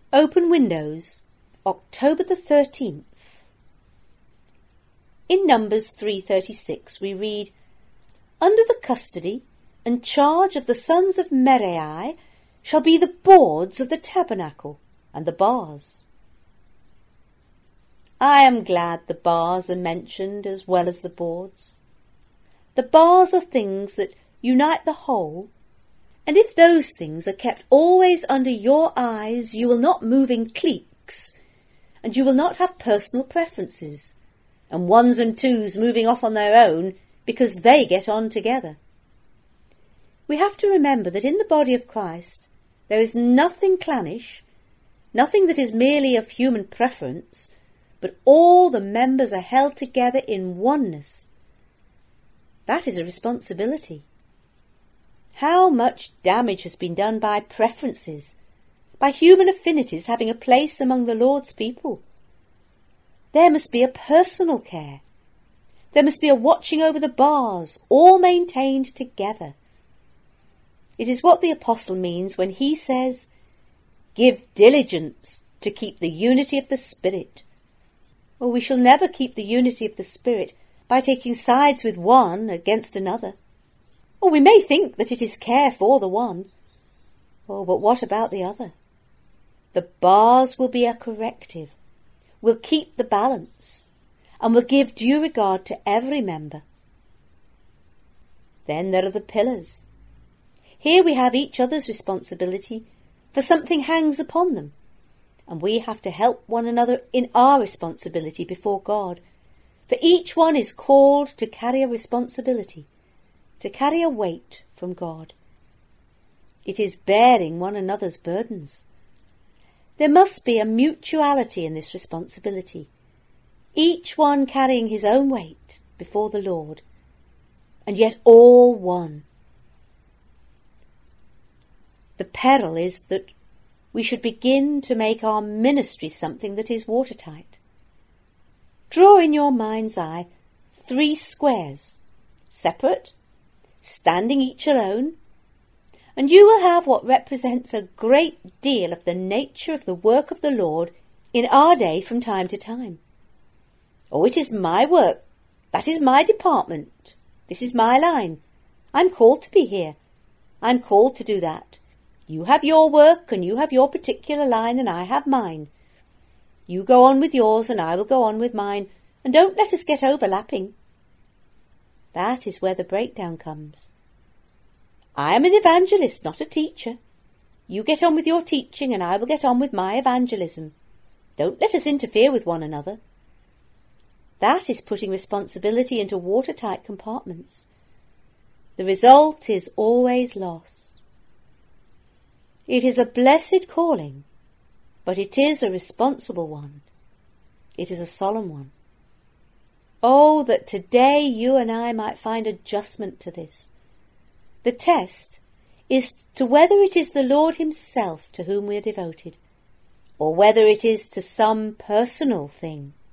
Open Windows, October the 13th. In Numbers 3:36 we read, "Under the custody and charge of the sons of Merari shall be the boards of the tabernacle and the bars." I am glad the bars are mentioned as well as the boards. The bars are things that unite the whole, and if those things are kept always under your eyes, you will not move in cliques, and you will not have personal preferences, and ones and twos moving off on their own because they get on together. We have to remember that in the body of Christ there is nothing clannish, nothing that is merely of human preference, but all the members are held together in oneness. That is a responsibility. How much damage has been done by preferences, by human affinities having a place among the Lord's people. There must be a personal care. There must be a watching over the bars, all maintained together. It is what the apostle means when he says, "Give diligence to keep the unity of the Spirit." Well, we shall never keep the unity of the Spirit by taking sides with one against another. Or we may think that it is care for the one. Oh, but what about the other? The bars will be a corrective, will keep the balance, and will give due regard to every member. Then there are the pillars. Here we have each other's responsibility, for something hangs upon them, and we have to help one another in our responsibility before God, for each one is called to carry a responsibility, to carry a weight from God. It is bearing one another's burdens. There must be a mutuality in this responsibility, each one carrying his own weight before the Lord, and yet all one. The peril is that we should begin to make our ministry something that is watertight. Draw in your mind's eye 3 squares, separate, standing each alone, and you will have what represents a great deal of the nature of the work of the Lord in our day from time to time. Oh, it is my work. That is my department. This is my line. I'm called to be here. I'm called to do that. You have your work, and you have your particular line, and I have mine. You go on with yours, and I will go on with mine, and don't let us get overlapping. That is where the breakdown comes. I am an evangelist, not a teacher. You get on with your teaching, and I will get on with my evangelism. Don't let us interfere with one another. That is putting responsibility into watertight compartments. The result is always loss. It is a blessed calling, but it is a responsible one. It is a solemn one. Oh, that today you and I might find adjustment to this. The test is to whether it is the Lord himself to whom we are devoted, or whether it is to some personal thing.